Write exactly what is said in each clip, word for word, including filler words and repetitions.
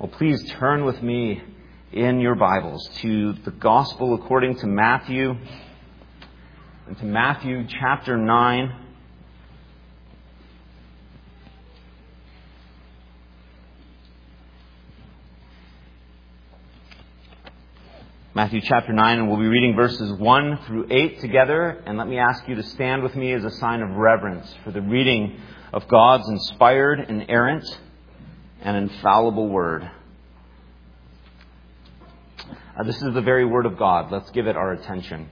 Well, please turn with me in your Bibles to the Gospel according to Matthew, and to Matthew chapter nine. Matthew chapter nine, and we'll be reading verses one through eight together. And let me ask you to stand with me as a sign of reverence for the reading of God's inspired, inerrant, and infallible Word. Uh, this is the very Word of God. Let's give it our attention.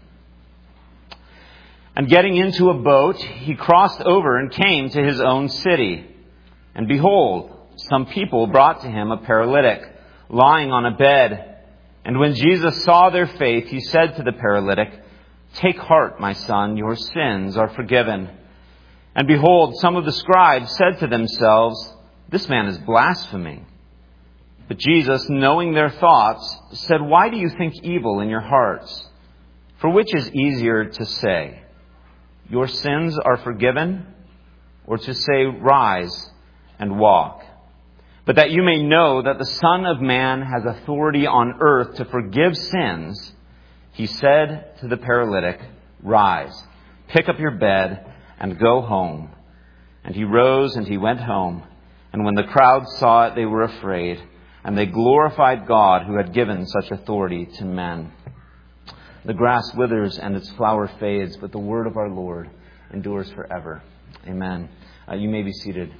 And getting into a boat, he crossed over and came to his own city. And behold, some people brought to him a paralytic, lying on a bed. And when Jesus saw their faith, he said to the paralytic, "Take heart, my son, your sins are forgiven." And behold, some of the scribes said to themselves, "This man is blaspheming." But Jesus, knowing their thoughts, said, "Why do you think evil in your hearts? For which is easier to say, 'Your sins are forgiven,' or to say, 'Rise and walk'? But that you may know that the Son of Man has authority on earth to forgive sins," he said to the paralytic, "Rise, pick up your bed and go home." And he rose and he went home. And when the crowd saw it, they were afraid, and they glorified God who had given such authority to men. The grass withers and its flower fades, but the word of our Lord endures forever. Amen. Uh, you may be seated.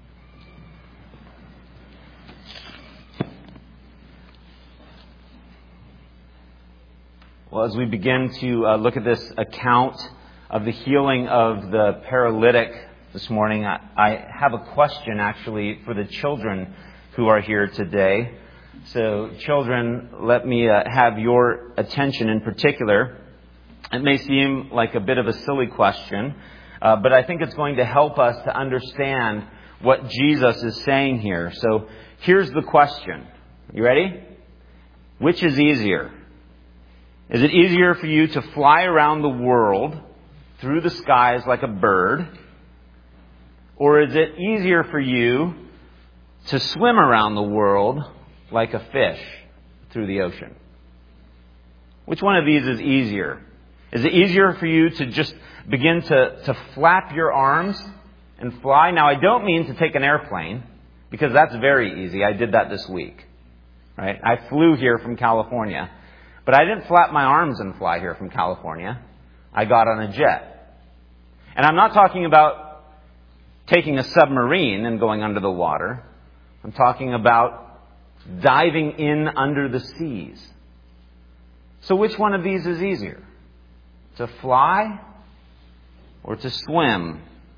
Well, as we begin to uh, look at this account of the healing of the paralytic this morning, I, I have a question actually for the children who are here today. So children, let me uh, have your attention in particular. It may seem like a bit of a silly question, uh, but I think it's going to help us to understand what Jesus is saying here. So here's the question. You ready? Which is easier? Is it easier for you to fly around the world through the skies like a bird? Or is it easier for you to swim around the world like a fish through the ocean? Which one of these is easier? Is it easier for you to just begin to, to flap your arms and fly? Now, I don't mean to take an airplane, because that's very easy. I did that this week. Right? I flew here from California. But I didn't flap my arms and fly here from California. I got on a jet. And I'm not talking about taking a submarine and going under the water. I'm talking about diving in under the seas. So which one of these is easier? To fly or to swim?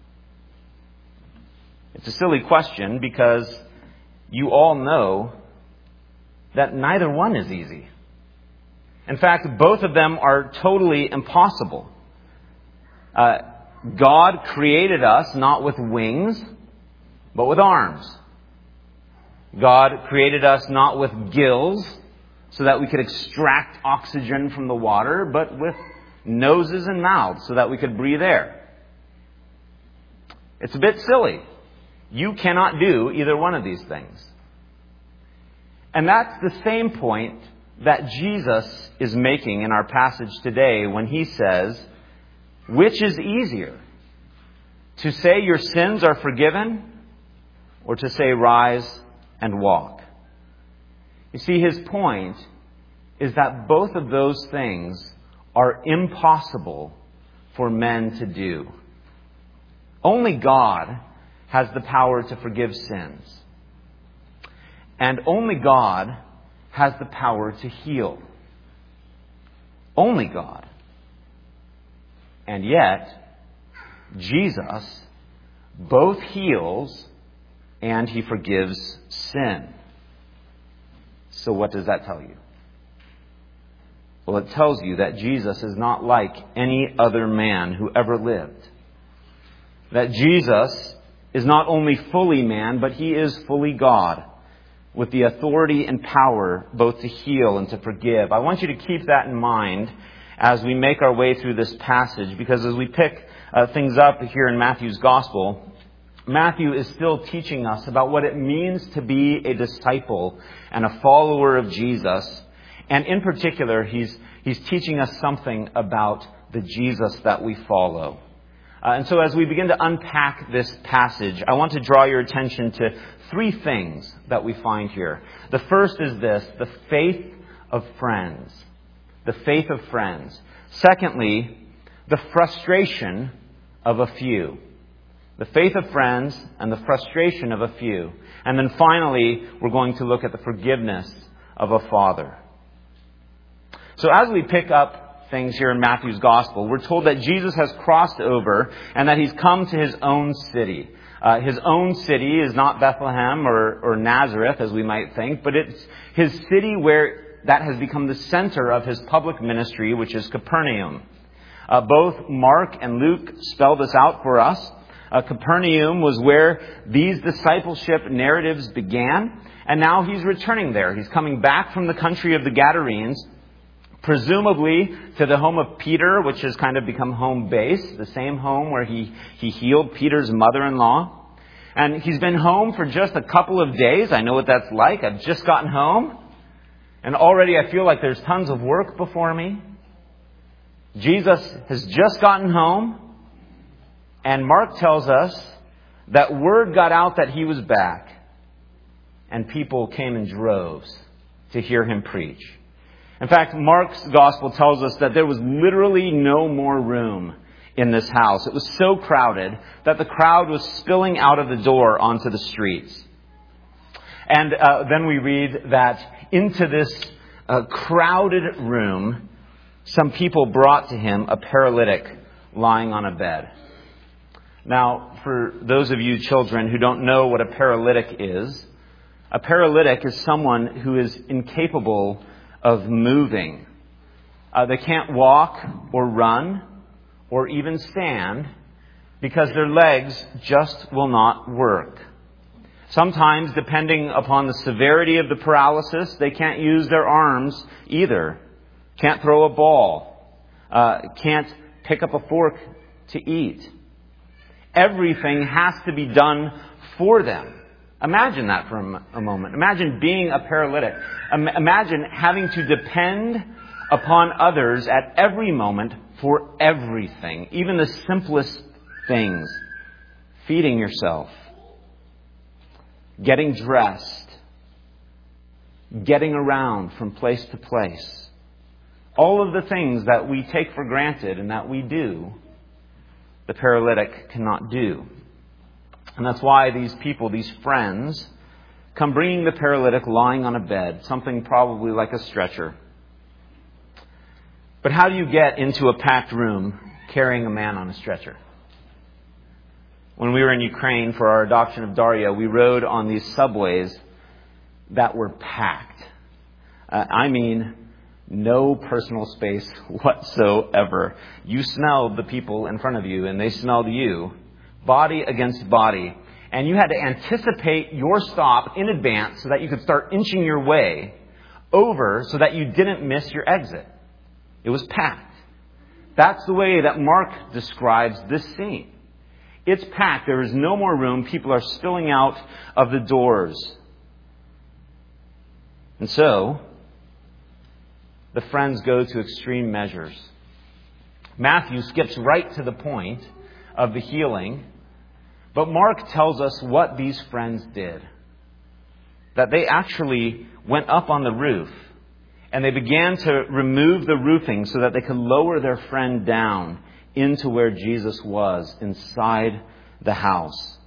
It's a silly question because you all know that neither one is easy. In fact, both of them are totally impossible. Uh, God created us not with wings, but with arms. God created us not with gills, so that we could extract oxygen from the water, but with noses and mouths, so that we could breathe air. It's a bit silly. You cannot do either one of these things. And that's the same point that Jesus is making in our passage today when he says, which is easier, to say your sins are forgiven or to say rise and walk? You see, his point is that both of those things are impossible for men to do. Only God has the power to forgive sins. And only God has the power to heal. Only God. And yet, Jesus both heals and he forgives sin. So what does that tell you? Well, it tells you that Jesus is not like any other man who ever lived. That Jesus is not only fully man, but he is fully God, with the authority and power both to heal and to forgive. I want you to keep that in mind as we make our way through this passage, because as we pick uh, things up here in Matthew's Gospel, Matthew is still teaching us about what it means to be a disciple and a follower of Jesus. And in particular, he's, he's teaching us something about the Jesus that we follow. Uh, and so as we begin to unpack this passage, I want to draw your attention to three things that we find here. The first is this, the faith of friends. The faith of friends. Secondly, the frustration of a few. The faith of friends and the frustration of a few. And then finally, we're going to look at the forgiveness of a father. So as we pick up things here in Matthew's Gospel, we're told that Jesus has crossed over and that he's come to his own city. Uh, his own city is not Bethlehem or, or Nazareth, as we might think, but it's his city where that has become the center of his public ministry, which is Capernaum. Uh, both Mark and Luke spell this out for us. Uh, Capernaum was where these discipleship narratives began, and now he's returning there. He's coming back from the country of the Gadarenes, presumably to the home of Peter, which has kind of become home base, the same home where he, he healed Peter's mother-in-law. And he's been home for just a couple of days. I know what that's like. I've just gotten home. And already I feel like there's tons of work before me. Jesus has just gotten home. And Mark tells us that word got out that he was back. And people came in droves to hear him preach. In fact, Mark's gospel tells us that there was literally no more room in this house. It was so crowded that the crowd was spilling out of the door onto the streets. And uh, then we read that into this uh, crowded room, some people brought to him a paralytic lying on a bed. Now, for those of you children who don't know what a paralytic is, a paralytic is someone who is incapable of moving. Uh, they can't walk or run or even stand because their legs just will not work. Sometimes, depending upon the severity of the paralysis, they can't use their arms either. Can't throw a ball. Uh, can't pick up a fork to eat. Everything has to be done for them. Imagine that for a moment. Imagine being a paralytic. Imagine having to depend upon others at every moment for everything, even the simplest things. Feeding yourself, getting dressed, getting around from place to place. All of the things that we take for granted and that we do, the paralytic cannot do. And that's why these people, these friends, come bringing the paralytic lying on a bed, something probably like a stretcher. But how do you get into a packed room carrying a man on a stretcher? When we were in Ukraine for our adoption of Daria, we rode on these subways that were packed. Uh, I mean, no personal space whatsoever. You smelled the people in front of you and they smelled you. Body against body. And you had to anticipate your stop in advance so that you could start inching your way over so that you didn't miss your exit. It was packed. That's the way that Mark describes this scene. It's packed. There is no more room. People are spilling out of the doors. And so, the friends go to extreme measures. Matthew skips right to the point of the healing. But Mark tells us what these friends did. That they actually went up on the roof and they began to remove the roofing so that they could lower their friend down into where Jesus was, inside the house.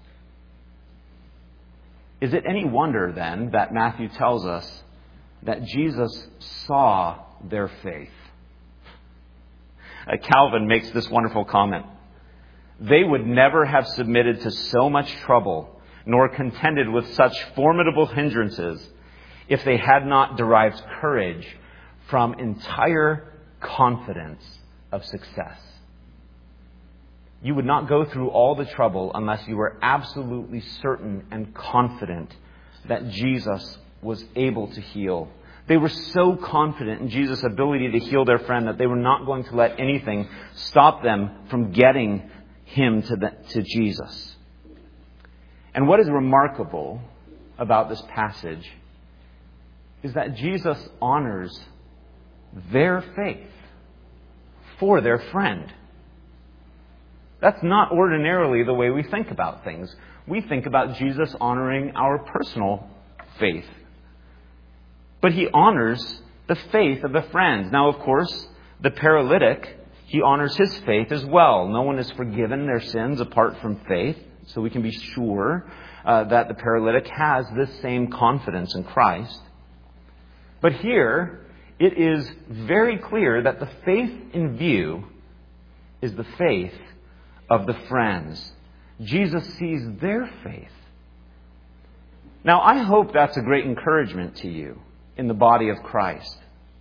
Is it any wonder then that Matthew tells us that Jesus saw their faith? Uh, Calvin makes this wonderful comment. They would never have submitted to so much trouble, nor contended with such formidable hindrances, if they had not derived courage from entire confidence of success. You would not go through all the trouble unless you were absolutely certain and confident that Jesus was able to heal. They were so confident in Jesus' ability to heal their friend that they were not going to let anything stop them from getting him to, the, to Jesus. And what is remarkable about this passage is that Jesus honors their faith for their friend. That's not ordinarily the way we think about things. We think about Jesus honoring our personal faith. But he honors the faith of the friends. Now, of course, the paralytic, he honors his faith as well. No one is forgiven their sins apart from faith. So we can be sure uh, that the paralytic has this same confidence in Christ. But here, it is very clear that the faith in view is the faith of the friends. Jesus sees their faith. Now, I hope that's a great encouragement to you in the body of Christ.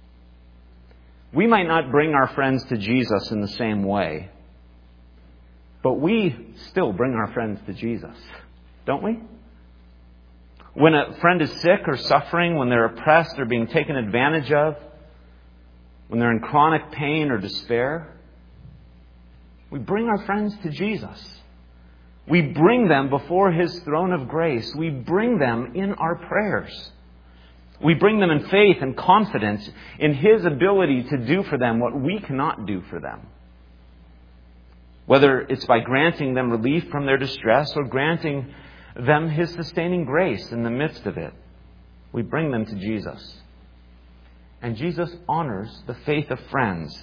We might not bring our friends to Jesus in the same way, but we still bring our friends to Jesus, don't we? When a friend is sick or suffering, when they're oppressed or being taken advantage of, when they're in chronic pain or despair, we bring our friends to Jesus. We bring them before His throne of grace. We bring them in our prayers. We bring them in faith and confidence in His ability to do for them what we cannot do for them. Whether it's by granting them relief from their distress or granting them His sustaining grace in the midst of it, we bring them to Jesus. And Jesus honors the faith of friends.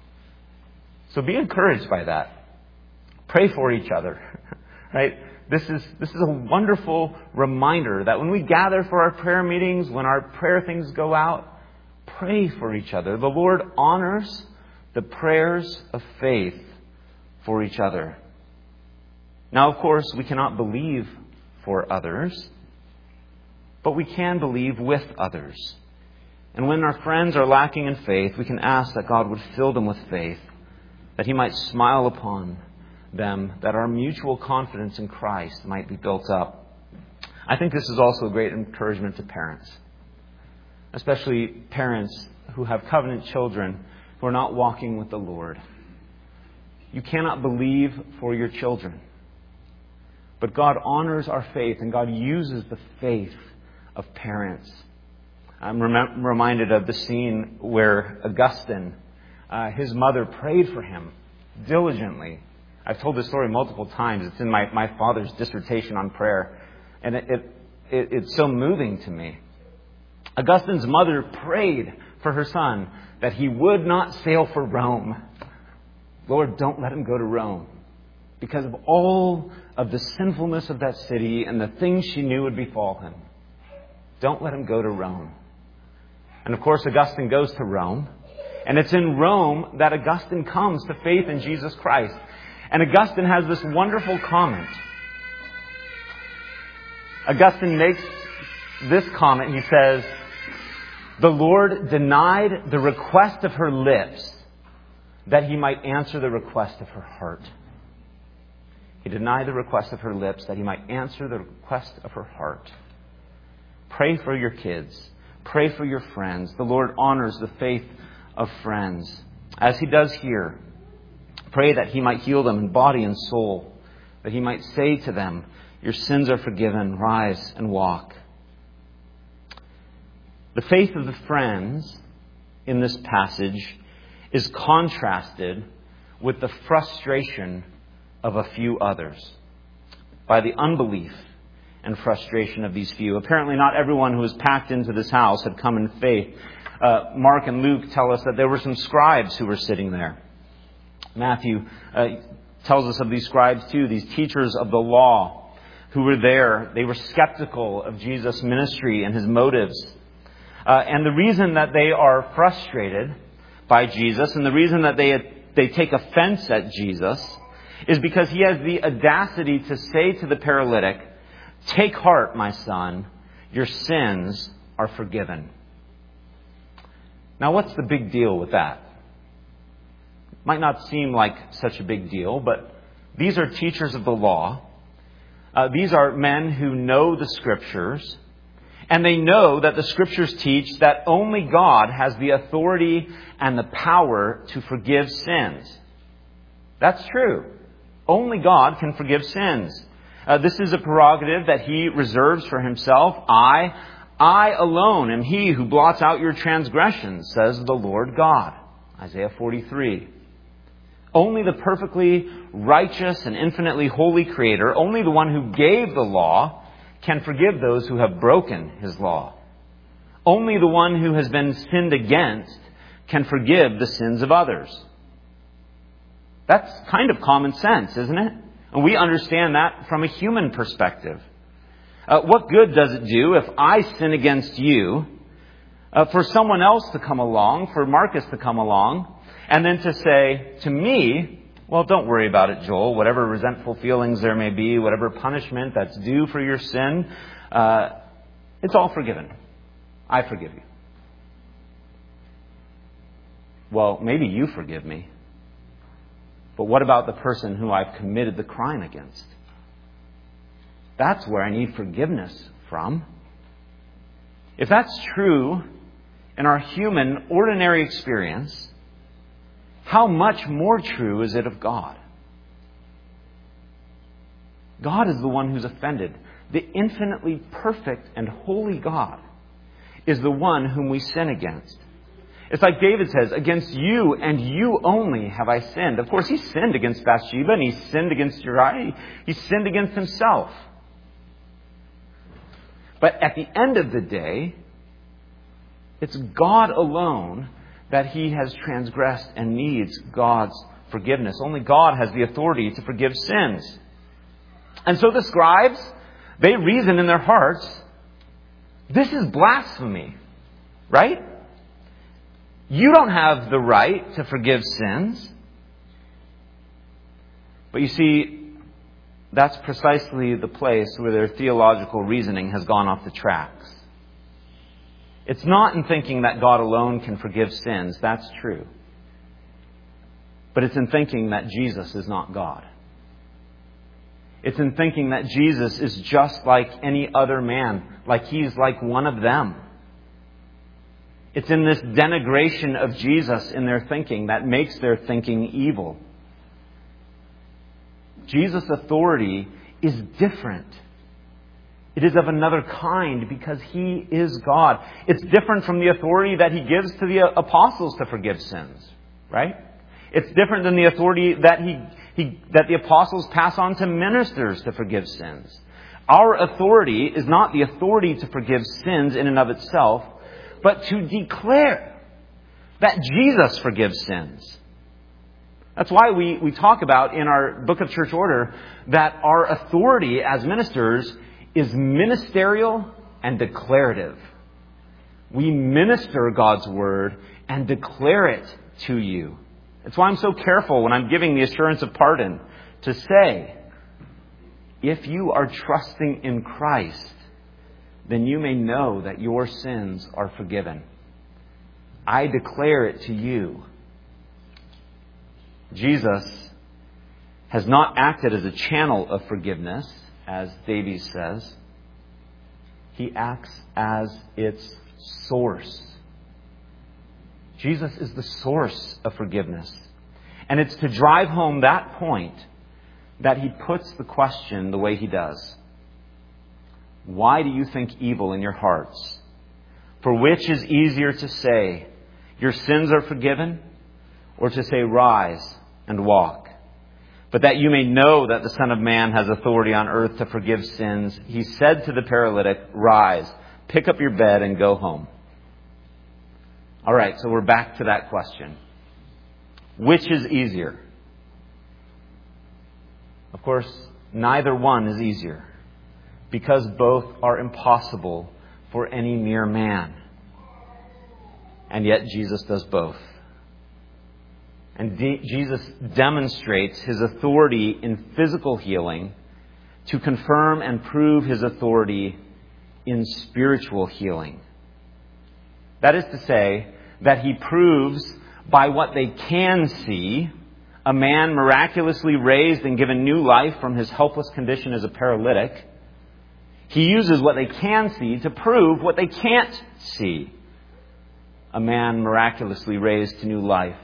So be encouraged by that. Pray for each other. Right? This is this is a wonderful reminder that when we gather for our prayer meetings, when our prayer things go out, pray for each other. The Lord honors the prayers of faith for each other. Now, of course, we cannot believe for others, but we can believe with others. And when our friends are lacking in faith, we can ask that God would fill them with faith, that He might smile upon them, that our mutual confidence in Christ might be built up. I think this is also a great encouragement to parents, especially parents who have covenant children who are not walking with the Lord. You cannot believe for your children, but God honors our faith and God uses the faith of parents. I'm rem- reminded of the scene where Augustine, uh, his mother prayed for him diligently. I've told this story multiple times. It's in my, my father's dissertation on prayer. And it, it, it it's so moving to me. Augustine's mother prayed for her son that he would not sail for Rome. Lord, don't let him go to Rome. Because of all of the sinfulness of that city and the things she knew would befall him. Don't let him go to Rome. And of course, Augustine goes to Rome. And it's in Rome that Augustine comes to faith in Jesus Christ. And Augustine has this wonderful comment. Augustine makes this comment. He says, "The Lord denied the request of her lips that He might answer the request of her heart." He denied the request of her lips that He might answer the request of her heart. Pray for your kids. Pray for your friends. The Lord honors the faith of friends, as He does here. Pray that He might heal them in body and soul, that He might say to them, "Your sins are forgiven, rise and walk." The faith of the friends in this passage is contrasted with the frustration of a few others by the unbelief and frustration of these few. Apparently not everyone who was packed into this house had come in faith. Uh, Mark and Luke tell us that there were some scribes who were sitting there. Matthew uh, tells us of these scribes too, these teachers of the law who were there. They were skeptical of Jesus' ministry and His motives. Uh, and the reason that they are frustrated by Jesus and the reason that they they take offense at Jesus is because He has the audacity to say to the paralytic, "Take heart, my son, your sins are forgiven." Now, what's the big deal with that? Might not seem like such a big deal, but these are teachers of the law. Uh, these are men who know the Scriptures, and they know that the Scriptures teach that only God has the authority and the power to forgive sins. That's true. Only God can forgive sins. Uh, this is a prerogative that He reserves for Himself. I, I alone am He who blots out your transgressions, says the Lord God. Isaiah forty-three. Only the perfectly righteous and infinitely holy Creator, only the one who gave the law, can forgive those who have broken His law. Only the one who has been sinned against can forgive the sins of others. That's kind of common sense, isn't it? And we understand that from a human perspective. Uh, what good does it do if I sin against you, uh, for someone else to come along, for Marcus to come along, and then to say to me, well, don't worry about it, Joel. Whatever resentful feelings there may be, whatever punishment that's due for your sin, uh, it's all forgiven. I forgive you. Well, maybe you forgive me. But what about the person who I've committed the crime against? That's where I need forgiveness from. If that's true in our human, ordinary experience, how much more true is it of God? God is the one who's offended. The infinitely perfect and holy God is the one whom we sin against. It's like David says, against you and you only have I sinned. Of course, he sinned against Bathsheba and he sinned against Uriah. He sinned against himself. But at the end of the day, it's God alone that he has transgressed and needs God's forgiveness. Only God has the authority to forgive sins. And so the scribes, they reason in their hearts, this is blasphemy, right? You don't have the right to forgive sins. But you see, that's precisely the place where their theological reasoning has gone off the tracks. It's not in thinking that God alone can forgive sins. That's true. But it's in thinking that Jesus is not God. It's in thinking that Jesus is just like any other man, like he's like one of them. It's in this denigration of Jesus in their thinking that makes their thinking evil. Jesus' authority is different. It is of another kind because he is God. It's different from the authority that he gives to the apostles to forgive sins, right? It's different than the authority that he, he that the apostles pass on to ministers to forgive sins. Our authority is not the authority to forgive sins in and of itself, but to declare that Jesus forgives sins. That's why we, we talk about in our Book of Church Order that our authority as ministers is ministerial and declarative. We minister God's Word and declare it to you. That's why I'm so careful when I'm giving the assurance of pardon to say, if you are trusting in Christ, then you may know that your sins are forgiven. I declare it to you. Jesus has not acted as a channel of forgiveness, as Davies says. He acts as its source. Jesus is the source of forgiveness. And it's to drive home that point that he puts the question the way he does. Why do you think evil in your hearts? For which is easier to say, your sins are forgiven, or to say, rise and walk? But that you may know that the Son of Man has authority on earth to forgive sins, he said to the paralytic, rise, pick up your bed and go home. All right, so we're back to that question. Which is easier? Of course, neither one is easier, because both are impossible for any mere man. And yet Jesus does both. And de- Jesus demonstrates his authority in physical healing to confirm and prove his authority in spiritual healing. That is to say, that he proves by what they can see, a man miraculously raised and given new life from his helpless condition as a paralytic. He uses what they can see to prove what they can't see. A man miraculously raised to new life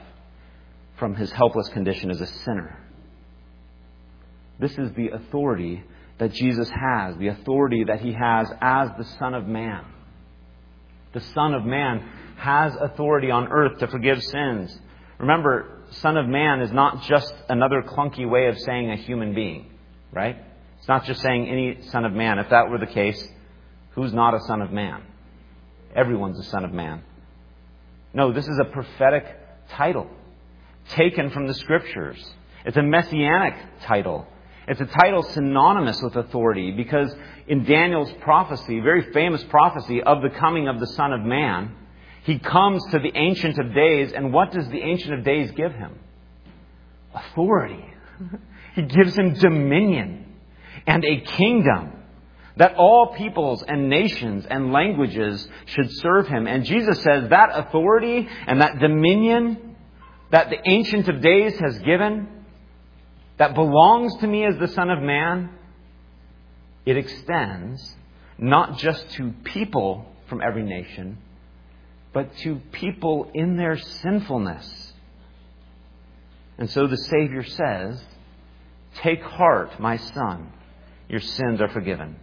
from his helpless condition as a sinner. This is the authority that Jesus has, the authority that He has as the Son of Man. The Son of Man has authority on earth to forgive sins. Remember, Son of Man is not just another clunky way of saying a human being, right? It's not just saying any Son of Man. If that were the case, who's not a Son of Man? Everyone's a Son of Man. No, this is a prophetic title taken from the Scriptures. It's a messianic title. It's a title synonymous with authority because in Daniel's prophecy, very famous prophecy of the coming of the Son of Man, He comes to the Ancient of Days, and what does the Ancient of Days give Him? Authority. He gives Him dominion and a kingdom that all peoples and nations and languages should serve Him. And Jesus says that authority and that dominion that the Ancient of Days has given, that belongs to me as the Son of Man, it extends not just to people from every nation, but to people in their sinfulness. And so the Savior says, "Take heart, my son, your sins are forgiven."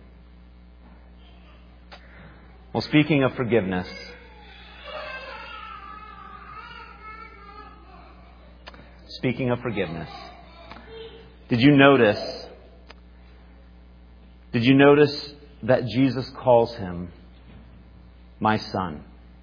Well, speaking of forgiveness, speaking of forgiveness, did you notice, did you notice that Jesus calls him my son?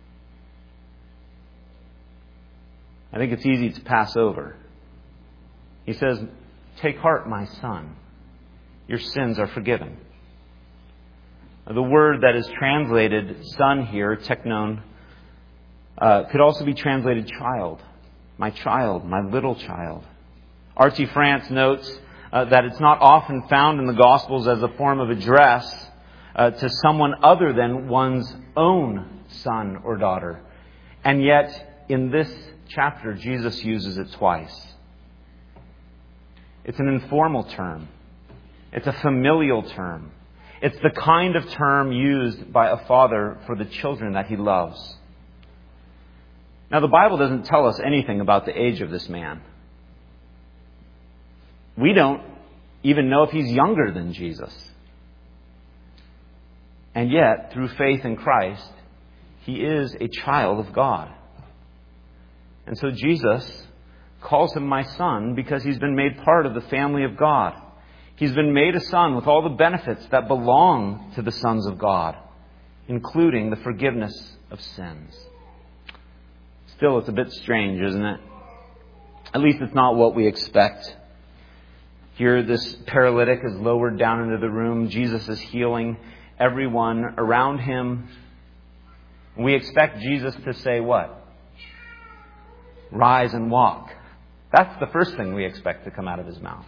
I think it's easy to pass over. He says, "Take heart, my son. Your sins are forgiven." The word that is translated son here, teknon, uh, could also be translated child. My child, my little child. R T France notes uh, that it's not often found in the Gospels as a form of address uh, to someone other than one's own son or daughter. And yet, in this chapter, Jesus uses it twice. It's an informal term. It's a familial term. It's the kind of term used by a father for the children that he loves. Now, the Bible doesn't tell us anything about the age of this man. We don't even know if he's younger than Jesus. And yet, through faith in Christ, he is a child of God. And so Jesus calls him my son because he's been made part of the family of God. He's been made a son with all the benefits that belong to the sons of God, including the forgiveness of sins. Still, it's a bit strange, isn't it? At least it's not what we expect. Here, this paralytic is lowered down into the room. Jesus is healing everyone around him. We expect Jesus to say what? Rise and walk. That's the first thing we expect to come out of his mouth.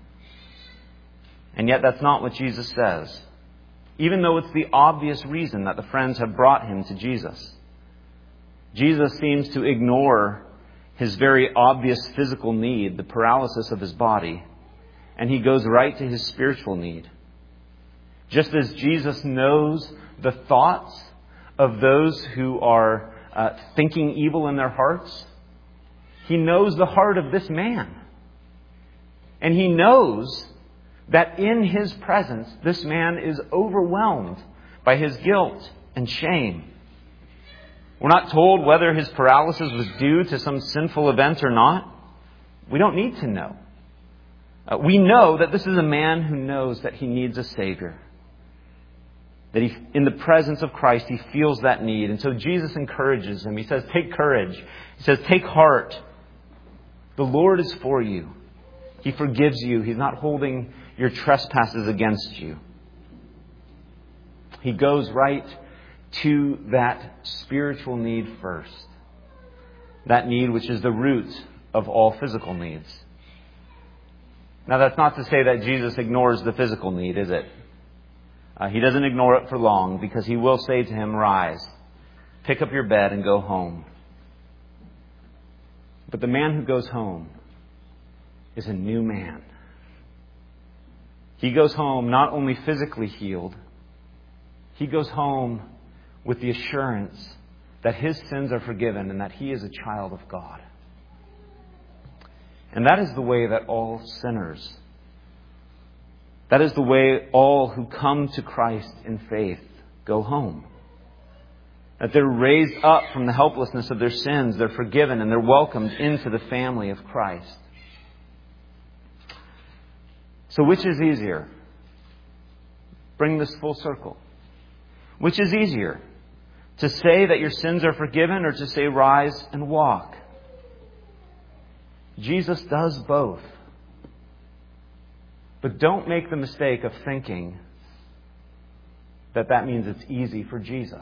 And yet that's not what Jesus says. Even though it's the obvious reason that the friends have brought him to Jesus. Jesus seems to ignore his very obvious physical need, the paralysis of his body, and he goes right to his spiritual need. Just as Jesus knows the thoughts of those who are uh, thinking evil in their hearts, he knows the heart of this man. And he knows that in his presence, this man is overwhelmed by his guilt and shame. We're not told whether his paralysis was due to some sinful event or not. We don't need to know. Uh, we know that this is a man who knows that he needs a Savior. That he, in the presence of Christ, he feels that need. And so Jesus encourages him. He says, take courage. He says, take heart. The Lord is for you. He forgives you. He's not holding your trespasses against you. He goes right to that spiritual need first. That need which is the root of all physical needs. Now, that's not to say that Jesus ignores the physical need, is it? Uh, he doesn't ignore it for long, because he will say to him, rise, pick up your bed and go home. But the man who goes home is a new man. He goes home not only physically healed, he goes home with the assurance that his sins are forgiven and that he is a child of God. And that is the way that all sinners That is the way all who come to Christ in faith go home. That they're raised up from the helplessness of their sins, they're forgiven, and they're welcomed into the family of Christ. So which is easier? Bring this full circle. Which is easier? To say that your sins are forgiven, or to say rise and walk? Jesus does both. But don't make the mistake of thinking that that means it's easy for Jesus.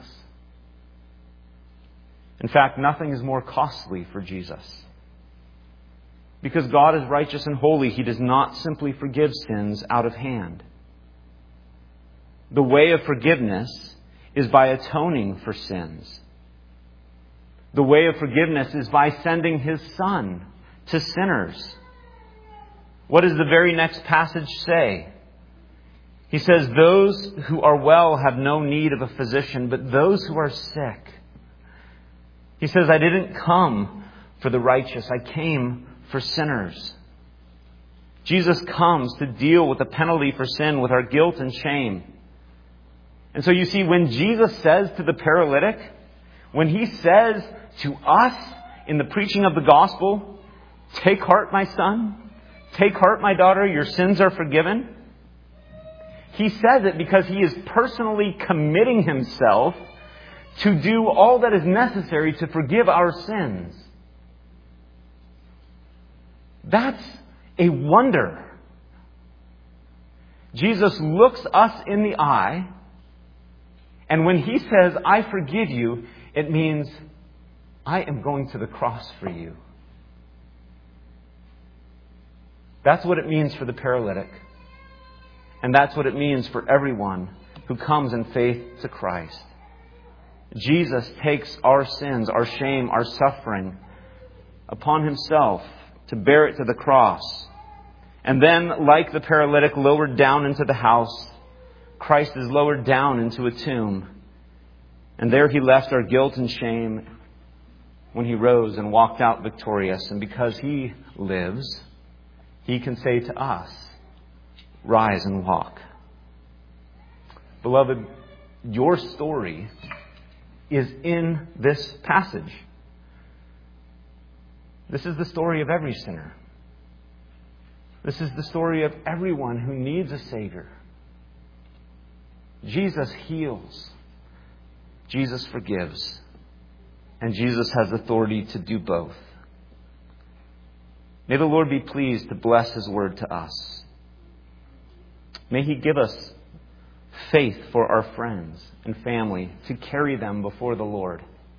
In fact, nothing is more costly for Jesus. Because God is righteous and holy, He does not simply forgive sins out of hand. The way of forgiveness is by atoning for sins. The way of forgiveness is by sending His Son to sinners. What does the very next passage say? He says, those who are well have no need of a physician, but those who are sick. He says, I didn't come for the righteous, I came for sinners. Jesus comes to deal with the penalty for sin, with our guilt and shame. And so you see, when Jesus says to the paralytic, when He says to us in the preaching of the gospel, take heart, my son, take heart, my daughter, your sins are forgiven. He says it because He is personally committing Himself to do all that is necessary to forgive our sins. That's a wonder. Jesus looks us in the eye, and when He says, I forgive you, it means I am going to the cross for you. That's what it means for the paralytic. And that's what it means for everyone who comes in faith to Christ. Jesus takes our sins, our shame, our suffering upon Himself to bear it to the cross. And then, like the paralytic lowered down into the house, Christ is lowered down into a tomb. And there He left our guilt and shame when He rose and walked out victorious. And because He lives, He can say to us, rise and walk. Beloved, your story is in this passage. This is the story of every sinner. This is the story of everyone who needs a Savior. Jesus heals. Jesus forgives. And Jesus has authority to do both. May the Lord be pleased to bless His word to us. May He give us faith for our friends and family to carry them before the Lord.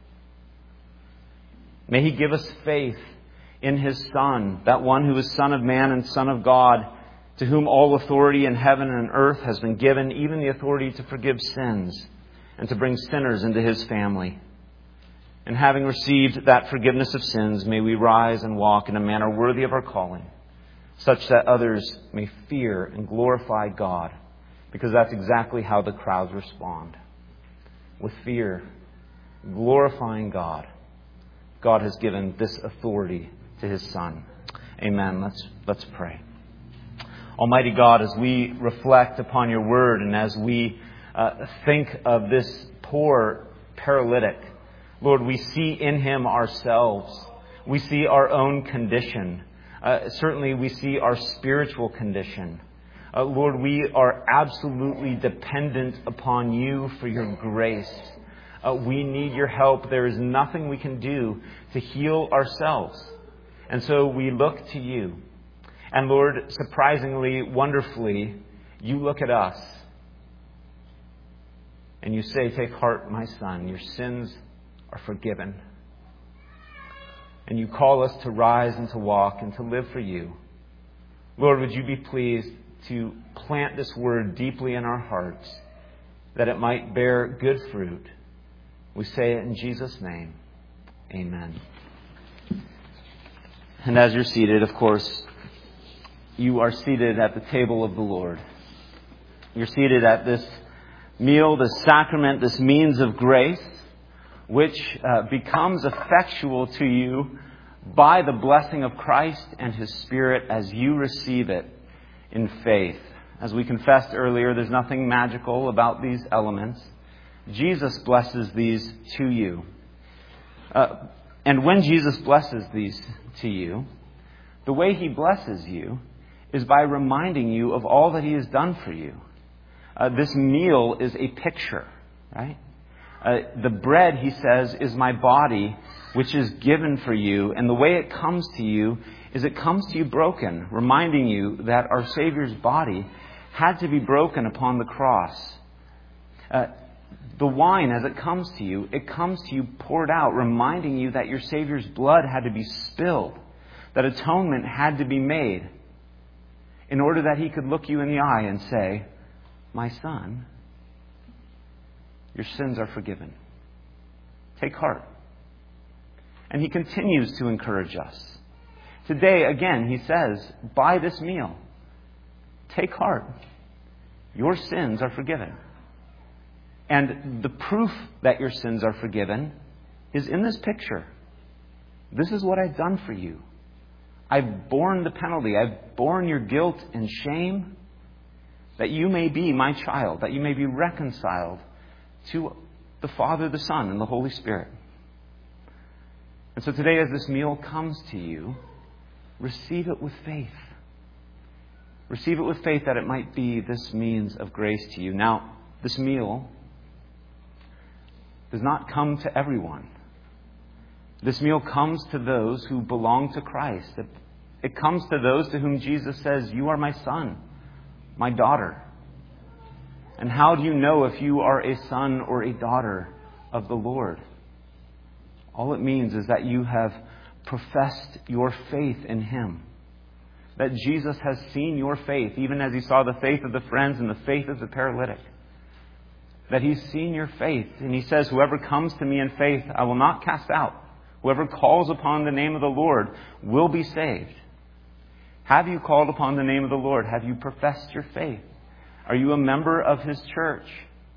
May He give us faith in His Son, that one who is Son of Man and Son of God, to whom all authority in heaven and earth has been given, even the authority to forgive sins and to bring sinners into His family. And having received that forgiveness of sins, may we rise and walk in a manner worthy of our calling, such that others may fear and glorify God, because that's exactly how the crowds respond. With fear, glorifying God. God has given this authority to His Son. Amen. Let's, let's pray. Almighty God, as we reflect upon Your word and as we uh, think of this poor paralytic, Lord, we see in him ourselves. We see our own condition. Uh, certainly we see our spiritual condition. Uh, Lord, we are absolutely dependent upon You for Your grace. Uh, we need Your help. There is nothing we can do to heal ourselves. And so we look to You. And Lord, surprisingly, wonderfully, You look at us. And You say, take heart, my son, your sins are forgiven. And You call us to rise and to walk and to live for You. Lord, would You be pleased to plant this word deeply in our hearts, that it might bear good fruit. We say it in Jesus' name. Amen. And as you're seated, of course, you are seated at the table of the Lord. You're seated at this meal, this sacrament, this means of grace, which uh, becomes effectual to you by the blessing of Christ and His Spirit as you receive it in faith. As we confessed earlier, there's nothing magical about these elements. Jesus blesses these to you. Uh, and when Jesus blesses these to you, the way He blesses you is by reminding you of all that He has done for you. Uh, this meal is a picture, right? Uh, the bread, He says, is my body, which is given for you. And the way it comes to you is it comes to you broken, reminding you that our Savior's body had to be broken upon the cross. Uh, the wine, as it comes to you, it comes to you poured out, reminding you that your Savior's blood had to be spilled, that atonement had to be made, in order that He could look you in the eye and say, my son, your sins are forgiven. Take heart. And He continues to encourage us. Today, again, He says, by this meal, take heart. Your sins are forgiven. And the proof that your sins are forgiven is in this picture. This is what I've done for you. I've borne the penalty. I've borne your guilt and shame, that you may be my child, that you may be reconciled to the Father, the Son, and the Holy Spirit. And so today, as this meal comes to you, receive it with faith. Receive it with faith that it might be this means of grace to you. Now, this meal does not come to everyone. This meal comes to those who belong to Christ. It, it comes to those to whom Jesus says, you are my son, my daughter. And how do you know if you are a son or a daughter of the Lord? All it means is that you have professed your faith in Him. That Jesus has seen your faith, even as He saw the faith of the friends and the faith of the paralytic. That He's seen your faith. And He says, whoever comes to me in faith, I will not cast out. Whoever calls upon the name of the Lord will be saved. Have you called upon the name of the Lord? Have you professed your faith? Are you a member of His church?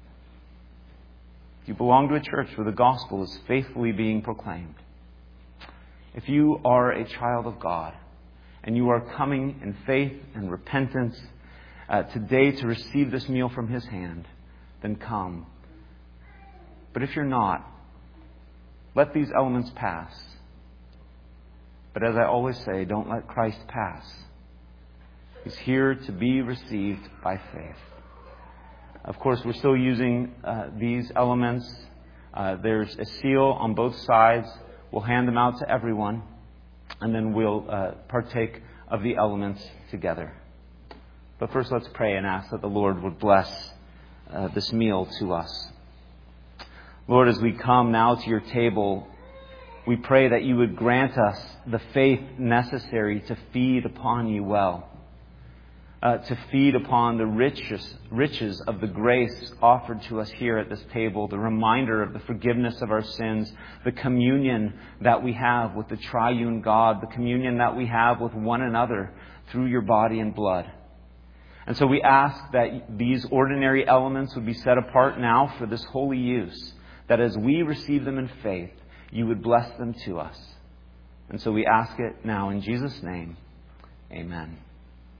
You belong to a church where the gospel is faithfully being proclaimed. If you are a child of God and you are coming in faith and repentance uh, today to receive this meal from His hand, then come. But if you're not, let these elements pass. But as I always say, don't let Christ pass. He's here to be received by faith. Of course, we're still using uh, these elements. Uh, there's a seal on both sides. We'll hand them out to everyone. And then we'll uh, partake of the elements together. But first, let's pray and ask that the Lord would bless uh, this meal to us. Lord, as we come now to your table, we pray that you would grant us the faith necessary to feed upon you well. Uh, to feed upon the riches, riches of the grace offered to us here at this table, the reminder of the forgiveness of our sins, the communion that we have with the triune God, the communion that we have with one another through your body and blood. And so we ask that these ordinary elements would be set apart now for this holy use, that as we receive them in faith, you would bless them to us. And so we ask it now in Jesus' name. Amen.